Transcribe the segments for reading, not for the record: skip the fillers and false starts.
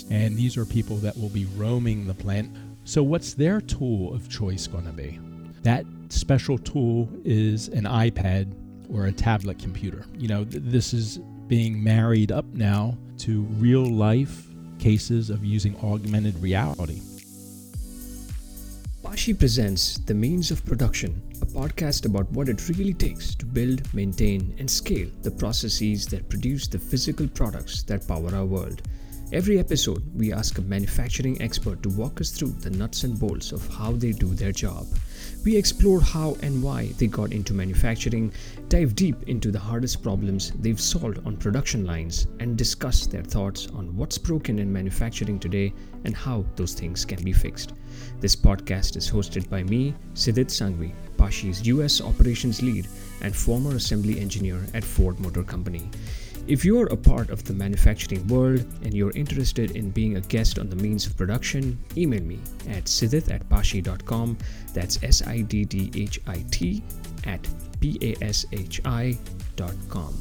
specialists. And these are people that will be roaming the plant. So what's their tool of choice going to be? That special tool is an iPad or a tablet computer. This is being married up now to real life cases of using augmented reality. Pashi presents The Means of Production, a podcast about what it really takes to build, maintain, and scale the processes that produce the physical products that power our world. Every episode, we ask a manufacturing expert to walk us through the nuts and bolts of how they do their job. We explore how and why they got into manufacturing, dive deep into the hardest problems they've solved on production lines, and discuss their thoughts on what's broken in manufacturing today and how those things can be fixed. This podcast is hosted by me, Siddhit Sanghvi, Pashi's US operations lead and former assembly engineer at Ford Motor Company. If you're a part of the manufacturing world and you're interested in being a guest on The Means of Production, email me at siddhit@pashi.com. That's SIDDHIT at PASHI.com.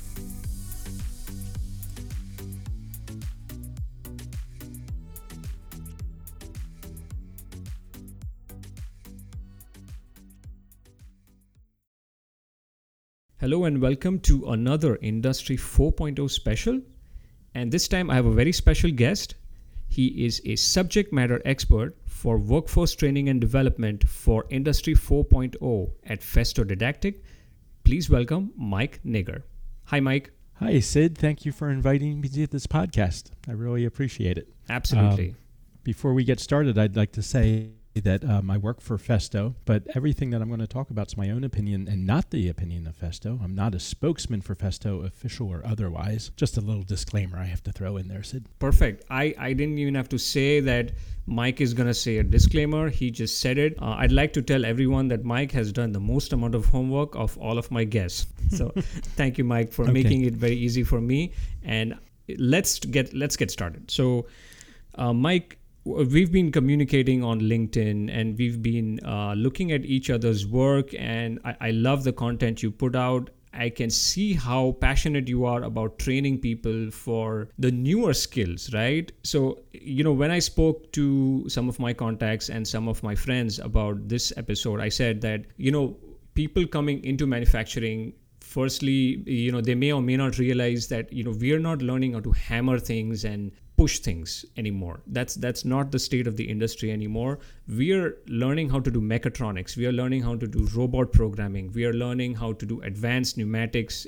Hello and welcome to another Industry 4.0 special. And this time I have a very special guest. He is a subject matter expert for workforce training and development for Industry 4.0 at Festo Didactic. Please welcome Mike Nigger. Hi, Mike. Hi, Sid. Thank you for inviting me to this podcast. I really appreciate it. Absolutely. Before we get started, I'd like to say that I work for Festo, but everything that I'm going to talk about is my own opinion and not the opinion of Festo. I'm not a spokesman for Festo, official or otherwise. Just a little disclaimer I have to throw in there, Sid. Perfect. I didn't even have to say that Mike is going to say a disclaimer. He just said it. I'd like to tell everyone that Mike has done the most amount of homework of all of my guests. So thank you, Mike, for making it very easy for me. And let's get started. So, Mike, we've been communicating on LinkedIn and we've been looking at each other's work, and I love the content you put out. I can see how passionate you are about training people for the newer skills, right? So, when I spoke to some of my contacts and some of my friends about this episode, I said that, people coming into manufacturing, firstly, they may or may not realize that, we are not learning how to hammer things and push things anymore. That's not the state of the industry anymore. We are learning how to do mechatronics. We are learning how to do robot programming. We are learning how to do advanced pneumatics,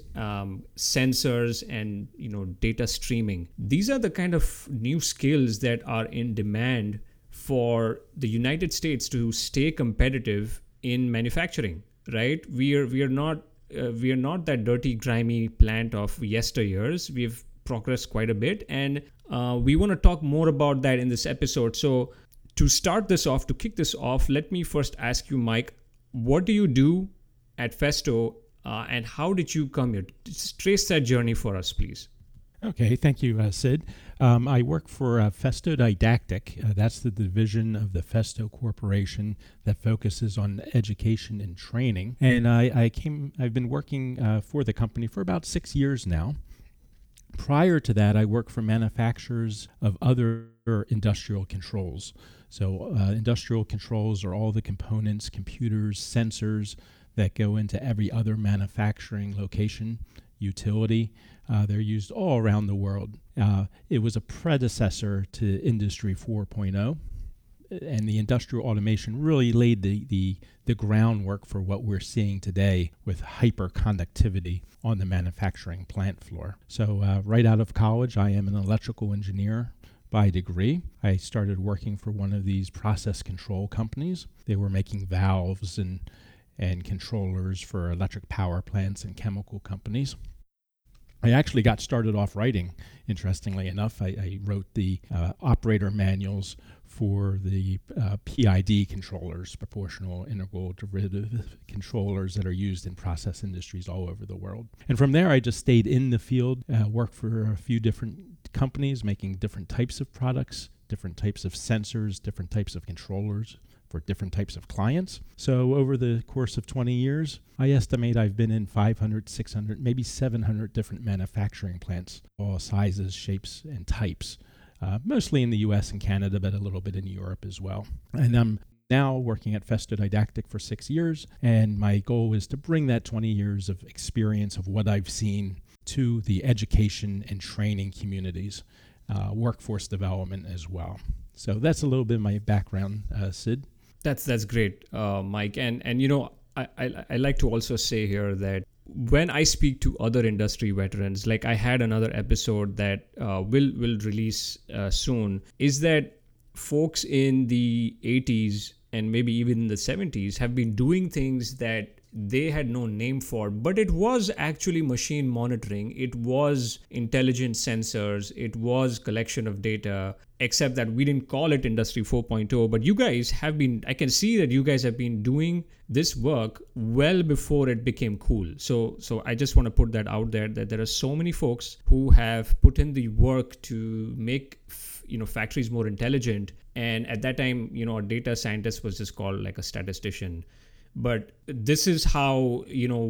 sensors, and data streaming. These are the kind of new skills that are in demand for the United States to stay competitive in manufacturing. Right? We are not that dirty, grimy plant of yesteryears. We've progressed quite a bit, and we want to talk more about that in this episode. So to kick this off, let me first ask you, Mike, what do you do at Festo and how did you come here? Just trace that journey for us, please. Okay, thank you, Sid. I work for Festo Didactic. That's the division of the Festo Corporation that focuses on education and training. And I've been working for the company for about 6 years now. Prior to that, I worked for manufacturers of other industrial controls. So industrial controls are all the components, computers, sensors that go into every other manufacturing location, utility. They're used all around the world. It was a predecessor to Industry 4.0. And the industrial automation really laid the groundwork for what we're seeing today with hyperconductivity on the manufacturing plant floor. So right out of college, I am an electrical engineer by degree. I started working for one of these process control companies. They were making valves and controllers for electric power plants and chemical companies. I actually got started off writing, interestingly enough. I wrote the operator manuals for the PID controllers, proportional integral derivative controllers that are used in process industries all over the world. And from there, I just stayed in the field, worked for a few different companies making different types of products, different types of sensors, different types of controllers for different types of clients. So over the course of 20 years, I estimate I've been in 500, 600, maybe 700 different manufacturing plants, all sizes, shapes, and types. mostly in the US and Canada, but a little bit in Europe as well. And I'm now working at Festo Didactic for 6 years, and my goal is to bring that 20 years of experience of what I've seen to the education and training communities, workforce development as well. So that's a little bit of my background, Sid. That's great, Mike. And you know, I like to also say here that when I speak to other industry veterans, like I had another episode that will release soon, is that folks in the 80s and maybe even in the 70s have been doing things that they had no name for, but it was actually machine monitoring. It was intelligent sensors. It was collection of data, except that we didn't call it Industry 4.0. But you guys have been, I can see that you guys have been doing this work well before it became cool. So I just want to put that out there, that there are so many folks who have put in the work to make factories more intelligent. And at that time, a data scientist was just called like a statistician. But this is how,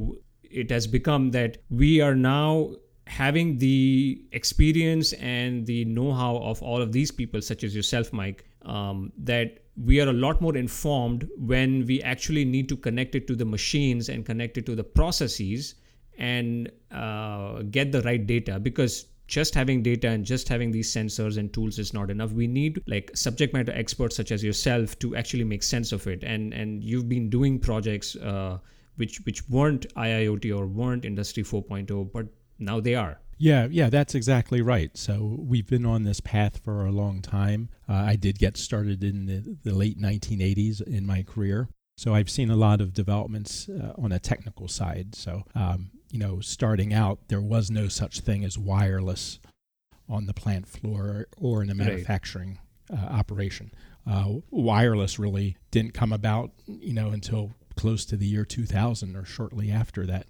it has become that we are now having the experience and the know-how of all of these people, such as yourself, Mike, that we are a lot more informed when we actually need to connect it to the machines and connect it to the processes and get the right data. Because just having data and just having these sensors and tools is not enough. We need like subject matter experts such as yourself to actually make sense of it. And you've been doing projects which weren't IIoT or weren't Industry 4.0, but now they are. Yeah, that's exactly right. So we've been on this path for a long time. I did get started in the late 1980s in my career. So I've seen a lot of developments on a technical side. So, starting out, there was no such thing as wireless on the plant floor or in a manufacturing operation. Wireless really didn't come about, until close to the year 2000 or shortly after that.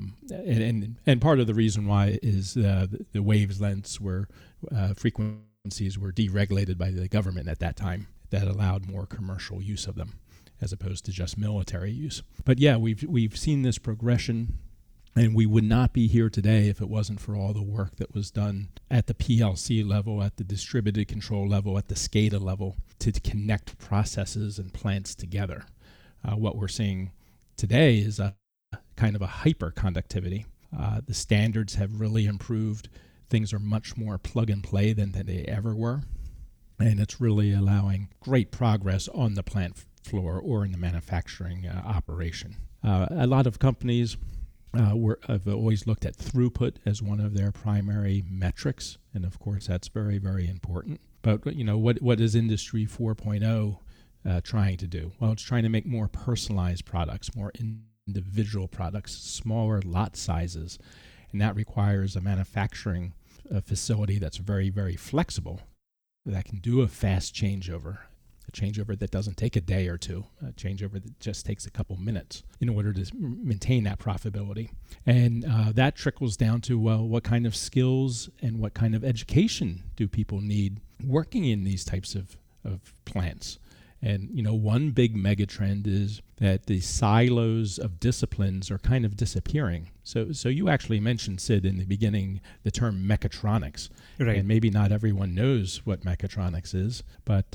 And part of the reason why is the wavelengths were frequencies were deregulated by the government at that time that allowed more commercial use of them, as opposed to just military use. But yeah, we've seen this progression, and we would not be here today if it wasn't for all the work that was done at the PLC level, at the distributed control level, at the SCADA level, to connect processes and plants together. What we're seeing today is a kind of a hyperconductivity. The standards have really improved. Things are much more plug and play than they ever were, and it's really allowing great progress on the plant floor or in the manufacturing operation. A lot of companies have always looked at throughput as one of their primary metrics, and of course that's very, very important. But what is Industry 4.0 trying to do? Well, it's trying to make more personalized products, more individual products, smaller lot sizes, and that requires a manufacturing facility that's very, very flexible, that can do a fast changeover. A changeover that doesn't take a day or two, a changeover that just takes a couple minutes in order to maintain that profitability. And that trickles down to, well, what kind of skills and what kind of education do people need working in these types of plants? And, one big mega trend is that the silos of disciplines are kind of disappearing. So you actually mentioned, Sid, in the beginning, the term mechatronics. Right. And maybe not everyone knows what mechatronics is, but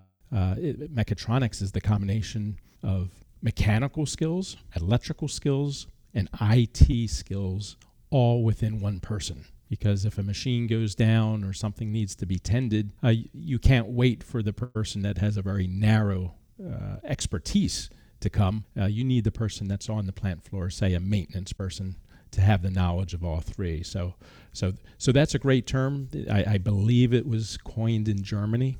mechatronics is the combination of mechanical skills, electrical skills, and IT skills all within one person. Because if a machine goes down or something needs to be tended, you can't wait for the person that has a very narrow expertise to come. You need the person that's on the plant floor, say a maintenance person, to have the knowledge of all three. So that's a great term. I believe it was coined in Germany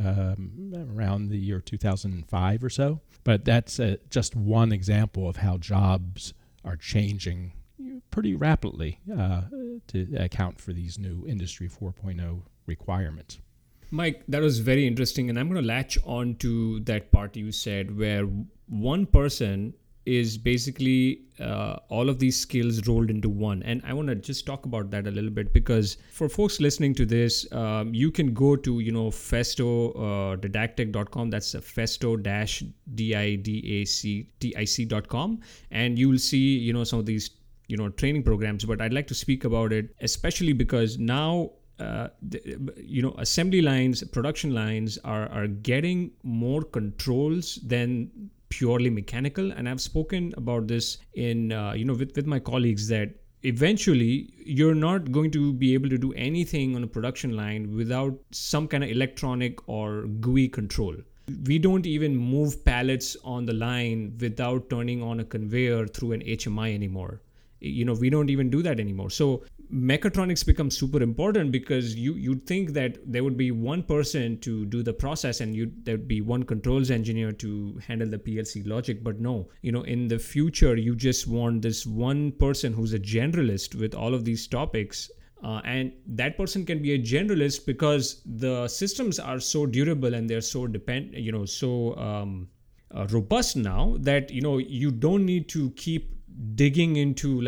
around the year 2005 or so. But that's just one example of how jobs are changing pretty rapidly to account for these new Industry 4.0 requirements. Mike, that was very interesting. And I'm going to latch on to that part you said where one person is basically all of these skills rolled into one. And I want to just talk about that a little bit, because for folks listening to this, you can go to, festodidactic.com. That's festo-didactic.com. And you will see, some of these, training programs. But I'd like to speak about it, especially because now assembly lines, production lines are getting more controls than purely mechanical. And I've spoken about this in with my colleagues, that eventually you're not going to be able to do anything on a production line without some kind of electronic or GUI control. We don't even move pallets on the line without turning on a conveyor through an HMI anymore. We don't even do that anymore. So mechatronics becomes super important, because you'd think that there would be one person to do the process, and there'd be one controls engineer to handle the PLC logic. But no, in the future, you just want this one person who's a generalist with all of these topics. And that person can be a generalist because the systems are so durable and they're so robust now, that you don't need to keep digging into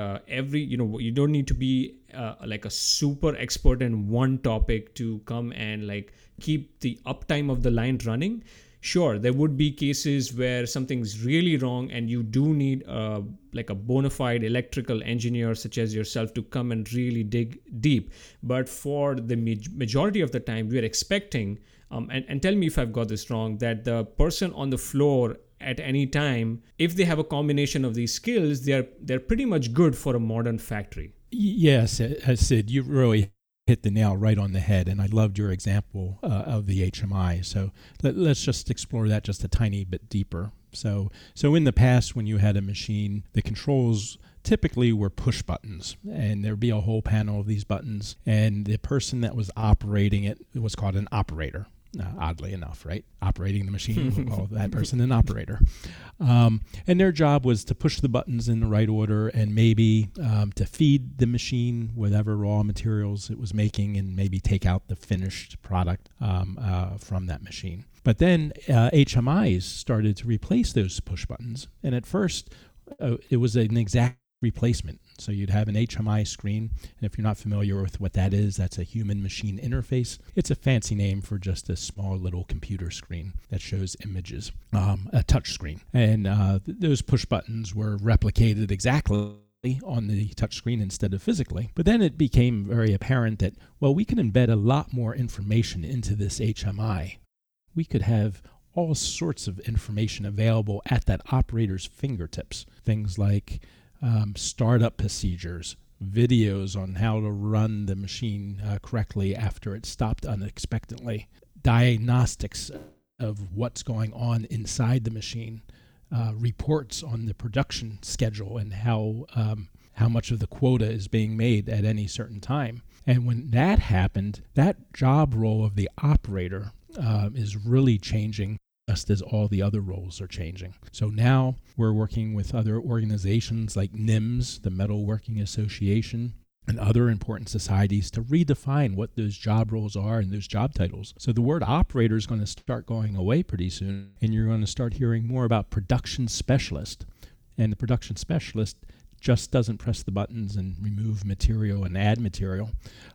you don't need to be like a super expert in one topic to come and keep the uptime of the line running. Sure, there would be cases where something's really wrong and you do need a bona fide electrical engineer such as yourself to come and really dig deep. But for the majority of the time, we are expecting, and tell me if I've got this wrong, that the person on the floor at any time, if they have a combination of these skills, they're pretty much good for a modern factory. Yes, Sid, you really hit the nail right on the head, and I loved your example of the HMI. So let's just explore that just a tiny bit deeper. So in the past, when you had a machine, the controls typically were push buttons, and there'd be a whole panel of these buttons, and the person that was operating it was called an operator. Oddly enough, right? Operating the machine, we'll call that person an operator. And their job was to push the buttons in the right order, and maybe to feed the machine whatever raw materials it was making, and maybe take out the finished product from that machine. But then HMIs started to replace those push buttons. And at first, it was an exact replacement. So you'd have an HMI screen, and if you're not familiar with what that is, that's a human-machine interface. It's a fancy name for just a small little computer screen that shows images, a touch screen. And those push buttons were replicated exactly on the touch screen instead of physically. But then it became very apparent that, well, we can embed a lot more information into this HMI. We could have all sorts of information available at that operator's fingertips. Things like startup procedures, videos on how to run the machine correctly after it stopped unexpectedly, diagnostics of what's going on inside the machine, reports on the production schedule and how much of the quota is being made at any certain time. And when that happened, that job role of the operator is really changing, just as all the other roles are changing. So now we're working with other organizations like NIMS, the Metalworking Association, and other important societies to redefine what those job roles are and those job titles. So the word operator is going to start going away pretty soon, and you're going to start hearing more about production specialist. And the production specialist just doesn't press the buttons and remove material and add material,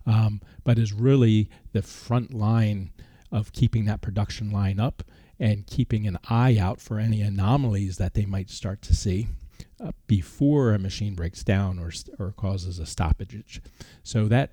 but is really the front line of keeping that production line up and keeping an eye out for any anomalies that they might start to see before a machine breaks down or causes a stoppage. So that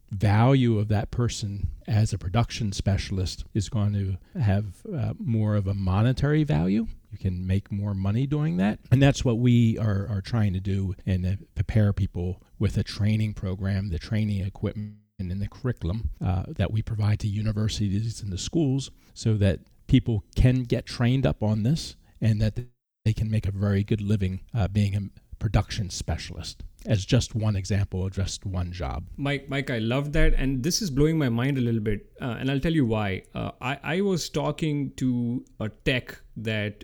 value of that person as a production specialist is going to have more of a monetary value. You can make more money doing that. And that's what we are trying to do, and prepare people with a training program, the training equipment and the curriculum that we provide to universities and the schools, so that people can get trained up on this and that they can make a very good living being a production specialist, as just one example of just one job. Mike, I love that. And this is blowing my mind a little bit. And I'll tell you why. I was talking to a tech that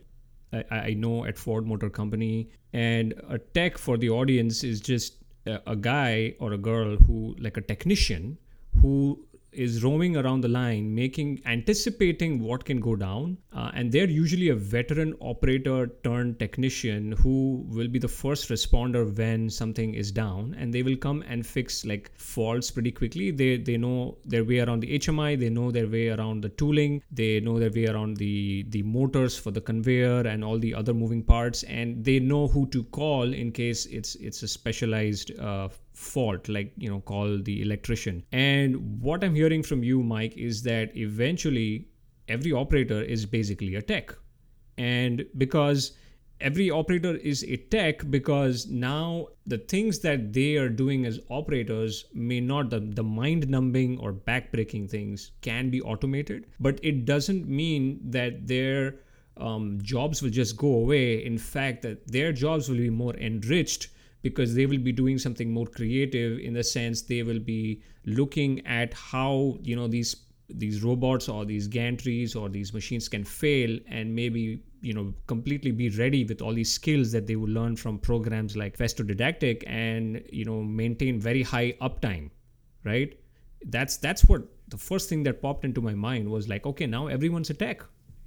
I know at Ford Motor Company. And a tech, for the audience, is just a guy or a girl who, like a technician, who is roaming around the line, anticipating what can go down. And they're usually a veteran operator turned technician who will be the first responder when something is down, and they will come and fix faults pretty quickly. They know their way around the HMI, they know their way around the tooling, they know their way around the motors for the conveyor and all the other moving parts, and they know who to call in case it's a specialized fault, like, call the electrician. And what I'm hearing from you, Mike, is that eventually every operator is basically a tech. And because every operator is a tech, because now the things that they are doing as operators may not, the mind numbing or back-breaking things can be automated, but it doesn't mean that their jobs will just go away. In fact, that their jobs will be more enriched, because they will be doing something more creative, in the sense they will be looking at how these robots or these gantries or these machines can fail, and maybe completely be ready with all these skills that they will learn from programs like Festo Didactic, and maintain very high uptime, right? That's what the first thing that popped into my mind was, like, okay, now everyone's a tech.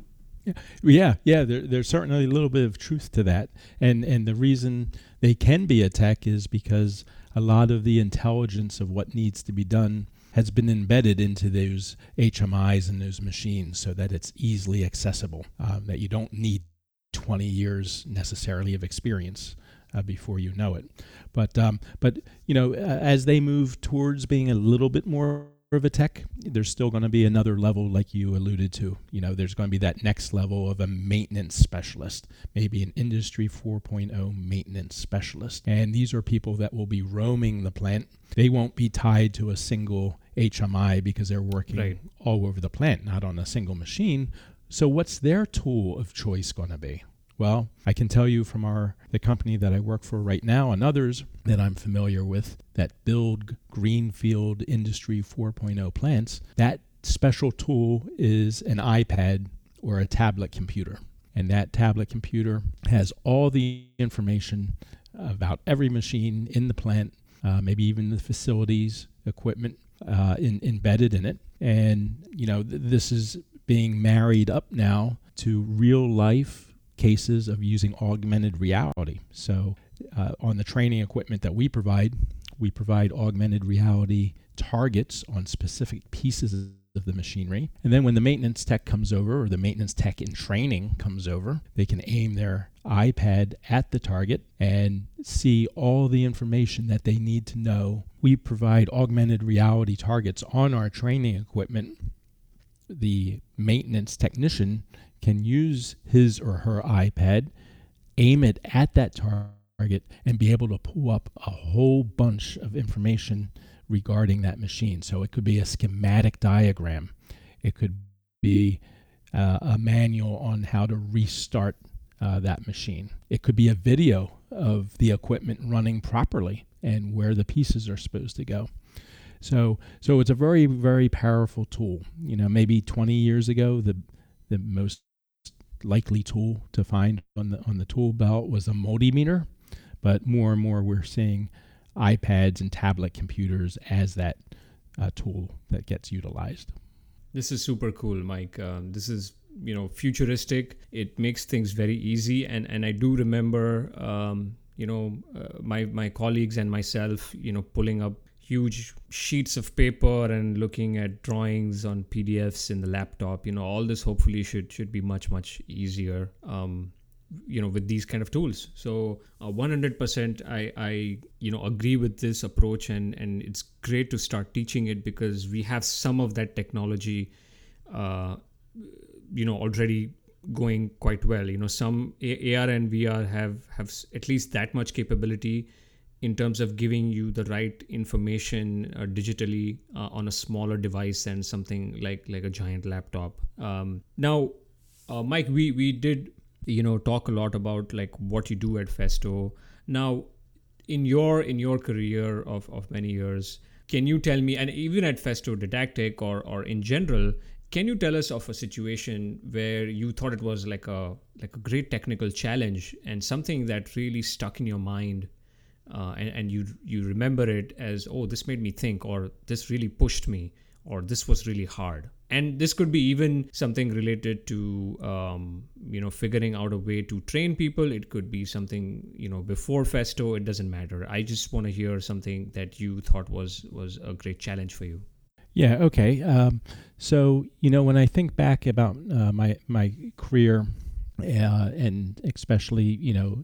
Yeah. There's certainly a little bit of truth to that, and the reason they can be a tech is because a lot of the intelligence of what needs to be done has been embedded into those HMIs and those machines, so that it's easily accessible, that you don't need 20 years necessarily of experience before you know it. But as they move towards being a little bit more of a tech, there's still going to be another level, like you alluded to. There's going to be that next level of a maintenance specialist, maybe an Industry 4.0 maintenance specialist. And these are people that will be roaming the plant. They won't be tied to a single HMI because they're working all over the plant, not on a single machine. So what's their tool of choice going to be? Well, I can tell you from the company that I work for right now, and others that I'm familiar with that build greenfield Industry 4.0 plants, that special tool is an iPad or a tablet computer. And that tablet computer has all the information about every machine in the plant, maybe even the facilities, equipment embedded in it. And, this is being married up now to real life cases of using augmented reality. So on the training equipment that we provide augmented reality targets on specific pieces of the machinery. And then when the maintenance tech comes over, or the maintenance tech in training comes over, they can aim their iPad at the target and see all the information that they need to know. We provide augmented reality targets on our training equipment. The maintenance technician can use his or her iPad, aim it at that target, and be able to pull up a whole bunch of information regarding that machine. So it could be a schematic diagram. It could be a manual on how to restart that machine. It could be a video of the equipment running properly and where the pieces are supposed to go. So it's a very, very powerful tool. Maybe 20 years ago, the most likely tool to find on the tool belt was a multimeter, but more and more we're seeing iPads and tablet computers as that tool that gets utilized. This is super cool, Mike. This is futuristic. It makes things very easy, and I do remember my colleagues and myself pulling up huge sheets of paper and looking at drawings on PDFs in the laptop. All this hopefully should be much easier with these kind of tools. So 100% I agree with this approach, and it's great to start teaching it, because we have some of that technology already going quite well. Some AR and VR have at least that much capability in terms of giving you the right information digitally on a smaller device than something like a giant laptop. Now, Mike, we did talk a lot about like what you do at Festo. Now, in your career of many years, can you tell me, and even at Festo Didactic or in general, can you tell us of a situation where you thought it was like a great technical challenge and something that really stuck in your mind? And you remember it as, oh, this made me think, or this really pushed me, or this was really hard. And this could be even something related to, figuring out a way to train people. It could be something, before Festo. It doesn't matter. I just want to hear something that you thought was a great challenge for you. Yeah, okay. So, when I think back about my career, and especially,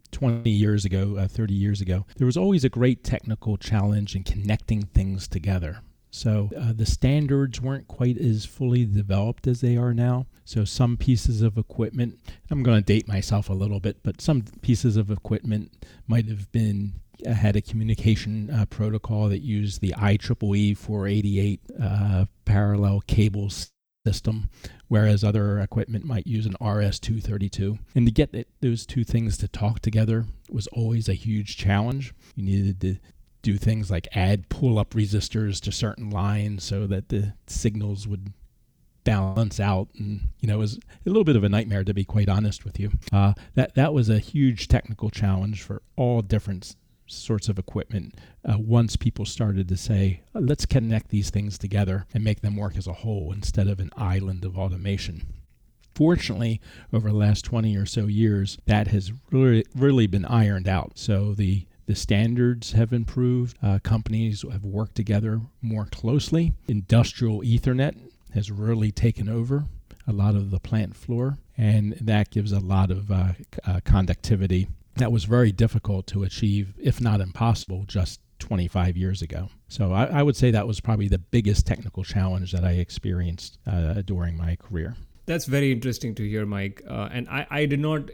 20 years ago, 30 years ago, there was always a great technical challenge in connecting things together. So the standards weren't quite as fully developed as they are now. So some pieces of equipment, I'm going to date myself a little bit, but some pieces of equipment might have been had a communication protocol that used the IEEE 488 parallel cables system, whereas other equipment might use an RS-232. And to get those two things to talk together was always a huge challenge. You needed to do things like add pull-up resistors to certain lines so that the signals would balance out, and it was a little bit of a nightmare, to be quite honest with you. That was a huge technical challenge for all different sorts of equipment once people started to say, let's connect these things together and make them work as a whole instead of an island of automation. Fortunately, over the last 20 or so years, that has really been ironed out. So the standards have improved. Companies have worked together more closely. Industrial Ethernet has really taken over a lot of the plant floor, and that gives a lot of conductivity that was very difficult to achieve, if not impossible, just 25 years ago. So I would say that was probably the biggest technical challenge that I experienced during my career. That's very interesting to hear, Mike. And I did not,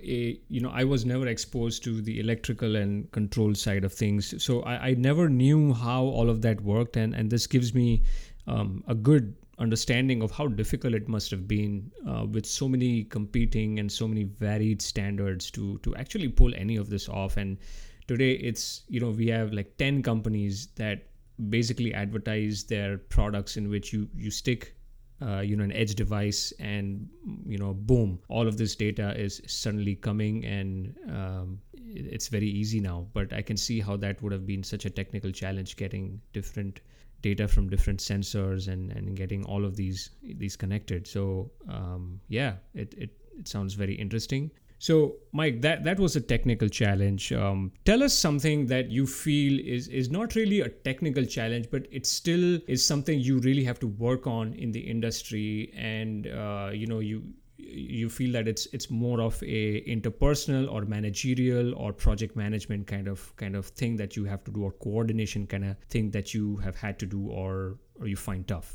I was never exposed to the electrical and control side of things. So I never knew how all of that worked. And this gives me a good understanding of how difficult it must have been with so many competing and so many varied standards to actually pull any of this off. And today it's, we have like 10 companies that basically advertise their products in which you stick an edge device, and boom, all of this data is suddenly coming, and it's very easy now. But I can see how that would have been such a technical challenge, getting different data from different sensors and getting all of these connected. So it sounds very interesting. So Mike, that was a technical challenge. Tell us something that you feel is not really a technical challenge, but it still is something you really have to work on in the industry, and you feel that it's more of a interpersonal or managerial or project management kind of thing that you have to do, or coordination kind of thing that you have had to do, or you find tough.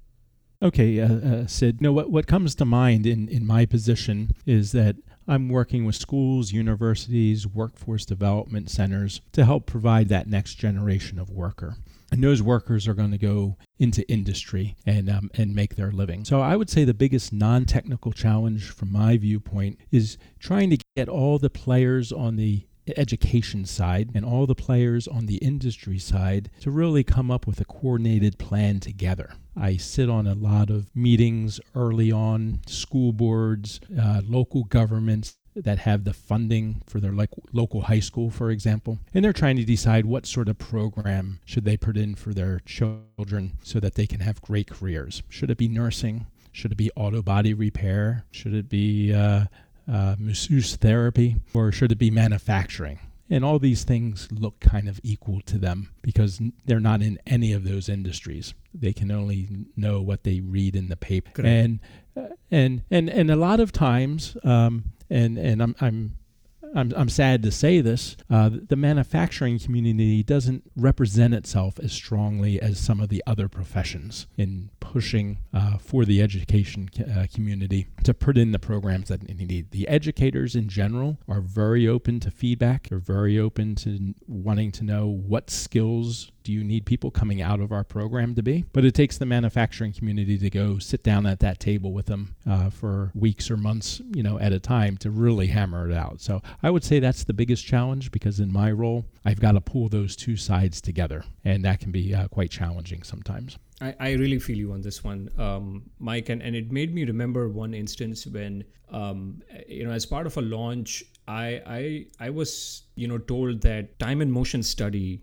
Okay, Sid. What comes to mind in my position is that I'm working with schools, universities, workforce development centers to help provide that next generation of worker. And those workers are going to go into industry and make their living. So I would say the biggest non-technical challenge from my viewpoint is trying to get all the players on the education side and all the players on the industry side to really come up with a coordinated plan together. I sit on a lot of meetings early on, school boards, local governments that have the funding for their local high school, for example, and they're trying to decide what sort of program should they put in for their children so that they can have great careers. Should it be nursing? Should it be auto body repair? Should it be masseuse therapy, or should it be manufacturing? And all these things look kind of equal to them because they're not in any of those industries. They can only know what they read in the paper. Correct. And a lot of times, and I'm sad to say this, the manufacturing community doesn't represent itself as strongly as some of the other professions in pushing for the education community to put in the programs that they need. The educators in general are very open to feedback. They're very open to wanting to know what skills do you need people coming out of our program to be. But it takes the manufacturing community to go sit down at that table with them for weeks or months, at a time to really hammer it out. So I would say that's the biggest challenge, because in my role, I've got to pull those two sides together, and that can be quite challenging sometimes. I really feel you on this one, Mike, and it made me remember one instance when, as part of a launch, I was, told that time and motion study,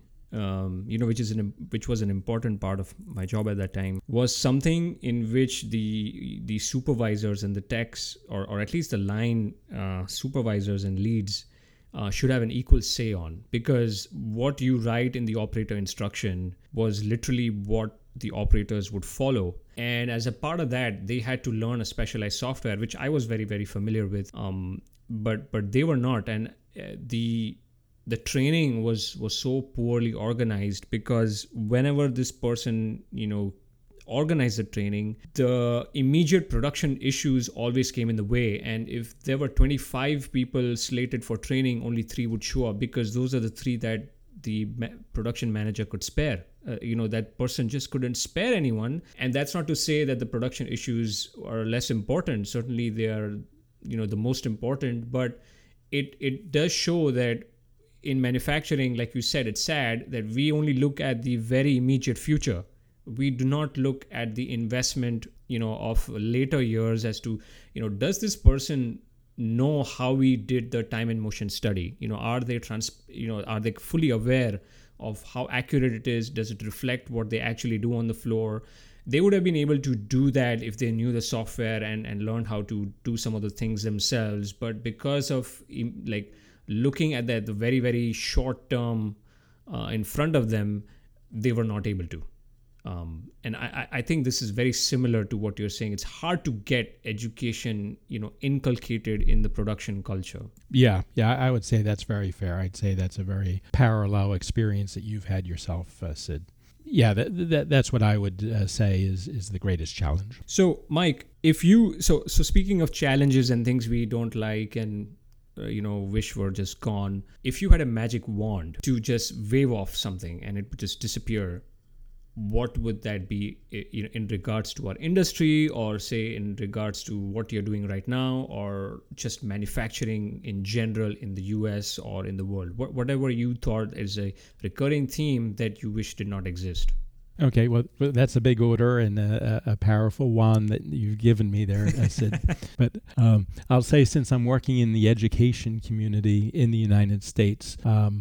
which was an important part of my job at that time, was something in which the supervisors and the techs, or at least the line supervisors and leads, should have an equal say on, because what you write in the operator instruction was literally what the operators would follow. And as a part of that, they had to learn a specialized software, which I was very, very familiar with, but they were not. And the training was so poorly organized, because whenever this person organized the training, the immediate production issues always came in the way. And if there were 25 people slated for training, only 3 would show up, because those are the 3 that the production manager could spare. That person just couldn't spare anyone. And that's not to say that the production issues are less important. Certainly they are the most important, but it does show that in manufacturing, like you said, it's sad that we only look at the very immediate future. We do not look at the investment of later years as to does this person know how we did the time and motion study? Are they are they fully aware of how accurate it is? Does it reflect what they actually do on the floor? They would have been able to do that if they knew the software and learned how to do some of the things themselves. But because of looking at the very, very short term in front of them, they were not able to. And I think this is very similar to what you're saying. It's hard to get education, inculcated in the production culture. Yeah, I would say that's very fair. I'd say that's a very parallel experience that you've had yourself, Sid. Yeah, that's what I would say is the greatest challenge. So, Mike, if you so speaking of challenges and things we don't like and wish were just gone, if you had a magic wand to just wave off something and it would just disappear, what would that be in regards to our industry, or say in regards to what you're doing right now, or just manufacturing in general in the US or in the world? Whatever you thought is a recurring theme that you wish did not exist. Okay, well, that's a big order and a powerful wand that you've given me there, Sid. But I'll say, since I'm working in the education community in the United States,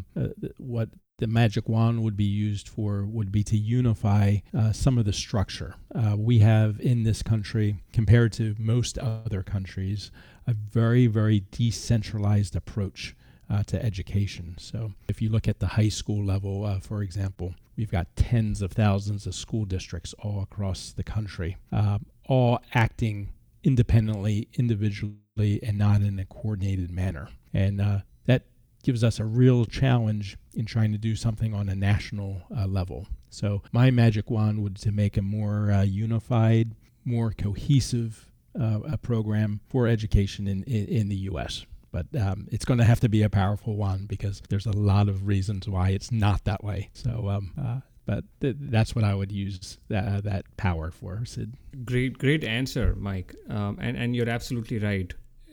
what the magic wand would be used for would be to unify some of the structure. We have in this country, compared to most other countries, a very, very decentralized approach to education. So if you look at the high school level, for example, we've got tens of thousands of school districts all across the country, all acting independently, individually, and not in a coordinated manner. And that gives us a real challenge in trying to do something on a national level. So my magic wand would to make a more unified, more cohesive program for education in the U.S. But it's going to have to be a powerful one, because there's a lot of reasons why it's not that way. So, but that's what I would use that power for, Sid. Great answer, Mike. And you're absolutely right.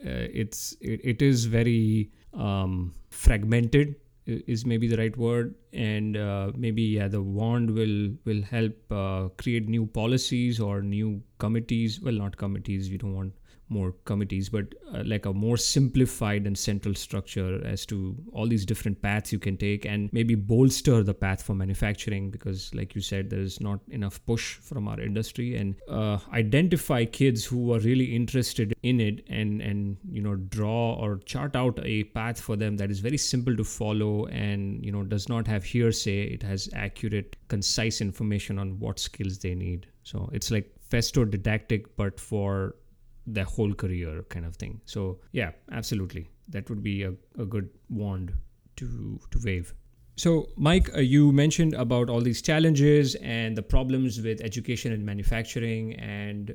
It is very fragmented is maybe the right word, and maybe the wand will help create new policies or new committees. Well, not committees. We don't want more committees, but like a more simplified and central structure as to all these different paths you can take, and maybe bolster the path for manufacturing, because like you said, there is not enough push from our industry, and identify kids who are really interested in it and draw or chart out a path for them that is very simple to follow and does not have hearsay. It has accurate, concise information on what skills they need. So it's like Festo Didactic, but for the whole career kind of thing. So yeah, absolutely, that would be a good wand to wave. So Mike, you mentioned about all these challenges and the problems with education and manufacturing, and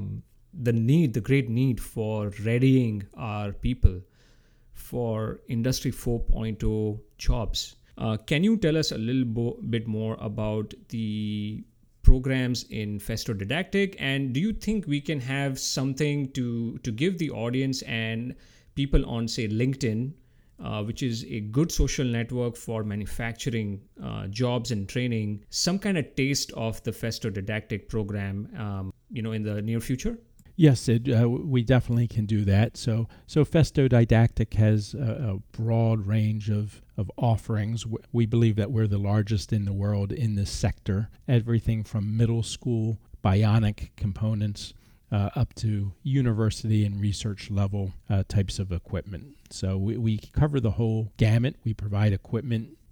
the great need for readying our people for Industry 4.0 jobs. Can you tell us a little bit more about the programs in Festo Didactic, and do you think we can have something to give the audience and people on, say, LinkedIn, which is a good social network for manufacturing jobs and training, some kind of taste of the Festo Didactic program in the near future? Yes, we definitely can do that. So Festo Didactic has a broad range of offerings. We believe that we're the largest in the world in this sector. Everything from middle school bionic components up to university and research level types of equipment. So we cover the whole gamut. We provide equipment.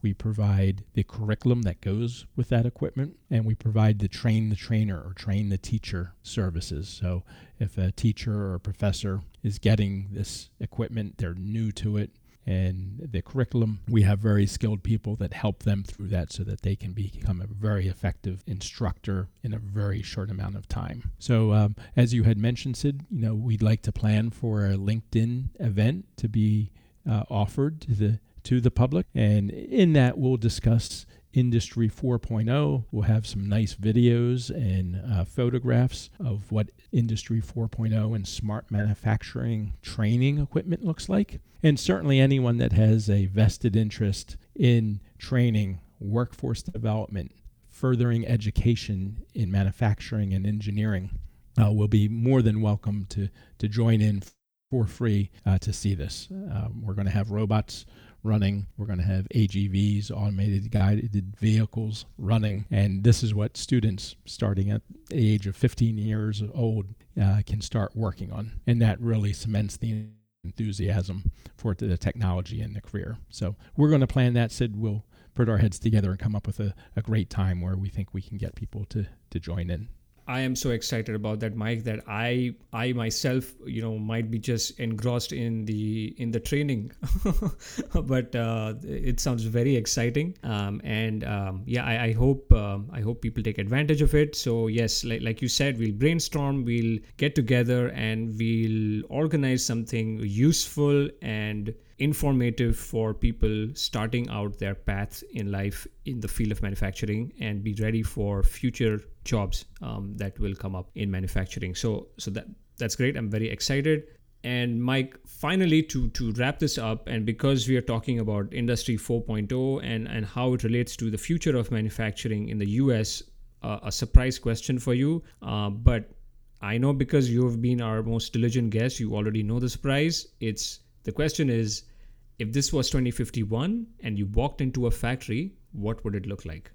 We provide the curriculum that goes with that equipment, and we provide the train the trainer or train the teacher services. So if a teacher or a professor is getting this equipment, they're new to it, and the curriculum, we have very skilled people that help them through that so that they can become a very effective instructor in a very short amount of time. So as you had mentioned, Sid, we'd like to plan for a LinkedIn event to be offered to the public, and in that we'll discuss Industry 4.0. We'll have some nice videos and photographs of what Industry 4.0 and smart manufacturing training equipment looks like. And certainly anyone that has a vested interest in training, workforce development, furthering education in manufacturing and engineering will be more than welcome to join in for free to see this. We're going to have robots running. We're going to have AGVs, automated guided vehicles running. And this is what students starting at the age of 15 years old can start working on. And that really cements the enthusiasm for the technology and the career. So we're going to plan that, Sid. We'll put our heads together and come up with a great time where we think we can get people to join in. I am so excited about that, Mike, that I myself, might be just engrossed in the training, but it sounds very exciting. I hope people take advantage of it. So yes, like you said, we'll brainstorm, we'll get together, and we'll organize something useful and informative for people starting out their path in life in the field of manufacturing, and be ready for future jobs that will come up in manufacturing. So that's great. I'm very excited. And Mike, finally, to wrap this up, and because we are talking about Industry 4.0 and how it relates to the future of manufacturing in the US, a surprise question for you. But I know, because you have been our most diligent guest, you already know the surprise. The question is, if this was 2051 and you walked into a factory, what would it look like?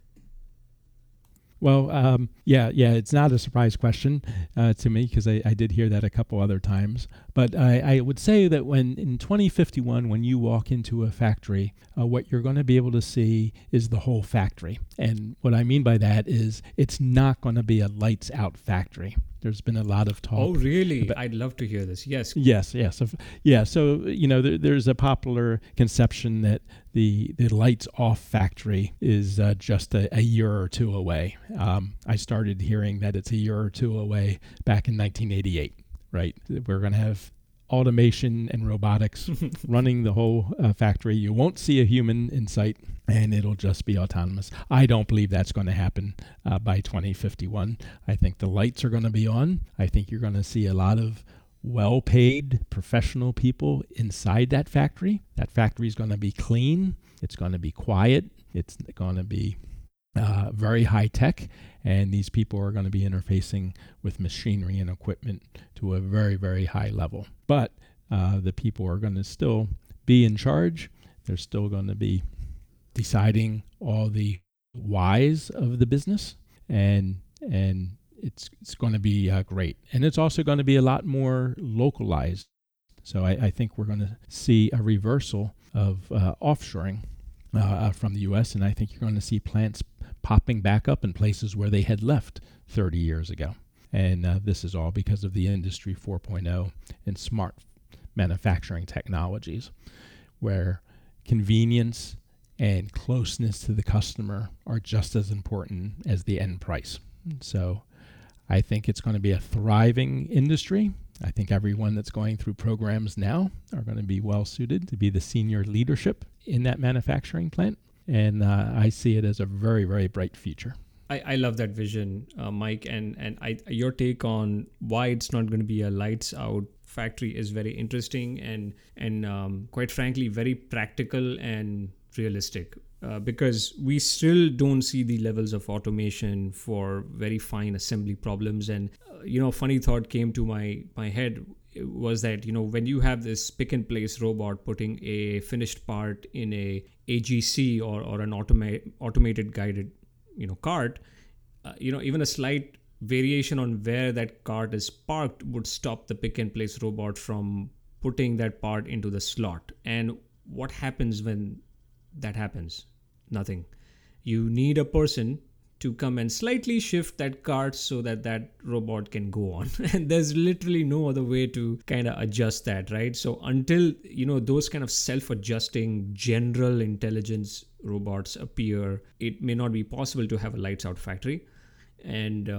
Well, it's not a surprise question to me, because I did hear that a couple other times. But I would say that in 2051, when you walk into a factory, what you're going to be able to see is the whole factory. And what I mean by that is it's not going to be a lights out factory. There's been a lot of talk. Oh, really? I'd love to hear this. Yes. Yes. Yeah. So, there's a popular conception that the lights off factory is just a year or two away. I started hearing that it's a year or two away back in 1988, right? We're going to have automation and robotics running the whole factory. You won't see a human in sight, and it'll just be autonomous. I don't believe that's going to happen by 2051. I think the lights are going to be on. I think you're going to see a lot of well-paid professional people inside that factory. That factory is going to be clean. It's going to be quiet. It's going to be very high tech, and these people are going to be interfacing with machinery and equipment to a very, very high level. But the people are going to still be in charge. They're still going to be deciding all the whys of the business, and it's going to be great. And it's also going to be a lot more localized. So I think we're going to see a reversal of offshoring from the U.S., and I think you're going to see plants popping back up in places where they had left 30 years ago. And this is all because of the Industry 4.0 and smart manufacturing technologies, where convenience and closeness to the customer are just as important as the end price. So I think it's going to be a thriving industry. I think everyone that's going through programs now are going to be well suited to be the senior leadership in that manufacturing plant. And I see it as a very, very bright future. I love that vision, Mike, and your take on why it's not going to be a lights out factory is very interesting and quite frankly very practical and realistic, because we still don't see the levels of automation for very fine assembly problems. And funny thought came to my head was that when you have this pick and place robot putting a finished part in a AGC or an automated guided cart, even a slight variation on where that cart is parked would stop the pick and place robot from putting that part into the slot. And what happens when that happens? nothing. You need a person to come and slightly shift that cart so that that robot can go on. And there's literally no other way to kind of adjust that, right? So until, those kind of self-adjusting general intelligence robots appear, it may not be possible to have a lights out factory. And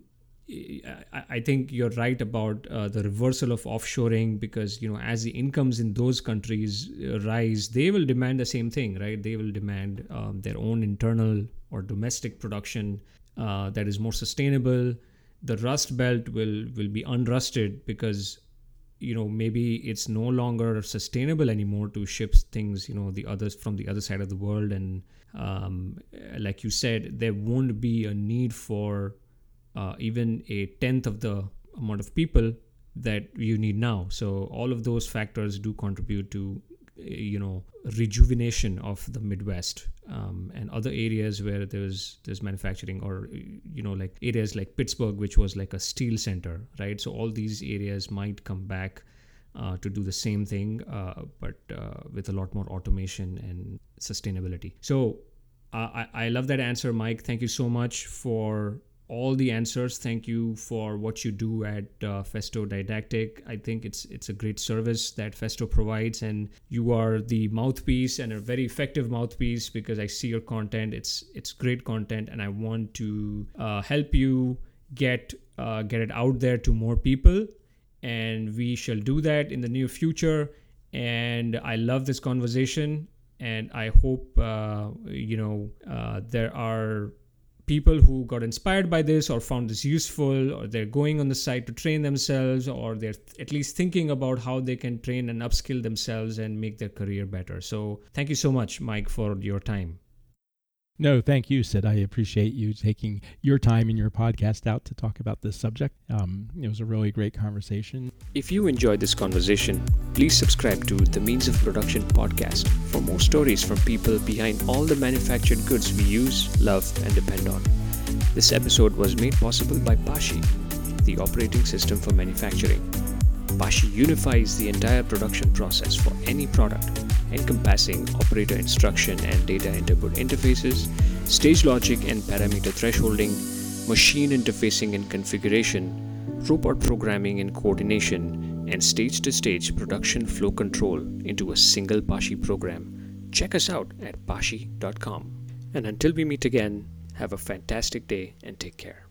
I think you're right about the reversal of offshoring, because as the incomes in those countries rise, they will demand the same thing, right? They will demand their own internal or domestic production that is more sustainable. The Rust Belt will be unrusted because maybe it's no longer sustainable anymore to ship things the others from the other side of the world, and like you said, there won't be a need for even a tenth of the amount of people that you need now. So all of those factors do contribute to rejuvenation of the Midwest and other areas where there's manufacturing, or like areas like Pittsburgh, which was like a steel center, right? So all these areas might come back to do the same thing, but with a lot more automation and sustainability. So I love that answer, Mike. Thank you so much for all the answers. Thank you for what you do at Festo Didactic. I think it's a great service that Festo provides, and you are the mouthpiece, and a very effective mouthpiece, because I see your content. It's great content, and I want to help you get it out there to more people, and we shall do that in the near future. And I love this conversation, and I hope there are people who got inspired by this or found this useful, or they're going on the site to train themselves, or they're at least thinking about how they can train and upskill themselves and make their career better. So thank you so much, Mike, for your time. No, thank you, Sid. I appreciate you taking your time in your podcast out to talk about this subject. It was a really great conversation. If you enjoyed this conversation, please subscribe to the Means of Production podcast for more stories from people behind all the manufactured goods we use, love, and depend on. This episode was made possible by Pashi, the operating system for manufacturing. Pashi unifies the entire production process for any product, encompassing operator instruction and data input interfaces, stage logic and parameter thresholding, machine interfacing and configuration, robot programming and coordination, and stage-to-stage production flow control into a single Pashi program. Check us out at pashi.com. And until we meet again, have a fantastic day and take care.